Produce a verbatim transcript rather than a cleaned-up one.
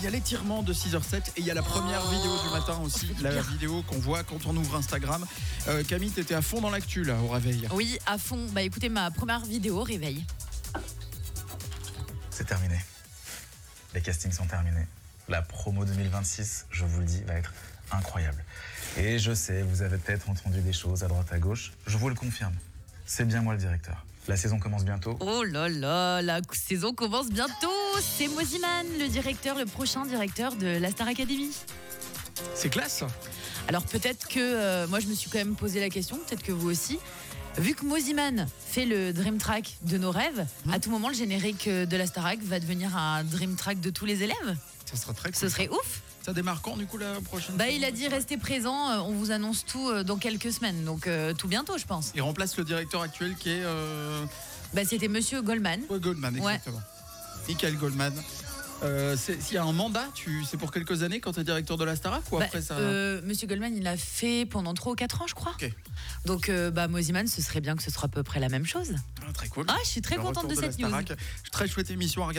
y a l'étirement de six heures sept et il y a la première oh vidéo du matin aussi, la bien. vidéo qu'on voit quand on ouvre Instagram. Euh, Camille, t'étais à fond dans l'actu là, au réveil. Oui, à fond. Bah écoutez, ma première vidéo au réveil. C'est terminé. Les castings sont terminés. La promo deux mille vingt-six, je vous le dis, va être incroyable. Et je sais, vous avez peut-être entendu des choses à droite à gauche. Je vous le confirme, c'est bien moi le directeur. La saison commence bientôt. Oh là là, la saison commence bientôt. C'est Mosiman, le directeur, le prochain directeur de la Star Academy. C'est classe. Alors peut-être que, euh, moi je me suis quand même posé la question, peut-être que vous aussi. Vu que Mosiman fait le dream track de nos rêves, mmh. à tout moment le générique de la Starac va devenir un dream track de tous les élèves. Ça serait très cool. Ce serait ouf. Ça démarre quand du coup la prochaine Bah, il a dit restez présent, on vous annonce tout dans quelques semaines, donc euh, tout bientôt je pense. Il remplace le directeur actuel qui est... Euh... Bah, c'était Monsieur Goldman. Ouais, Goldman, exactement. Ouais. Michael Goldman. Euh, c'est, s'il y a un mandat, tu, c'est pour quelques années quand tu es directeur de la Starac ou bah, après ça euh, Monsieur Goldman, il l'a fait pendant trois ou quatre ans, je crois. Okay. Donc, euh, bah, Mosiman, ce serait bien que ce soit à peu près la même chose. Ah, très cool. Ah, je suis très le contente de, de cette news. Très chouette émission à regarder.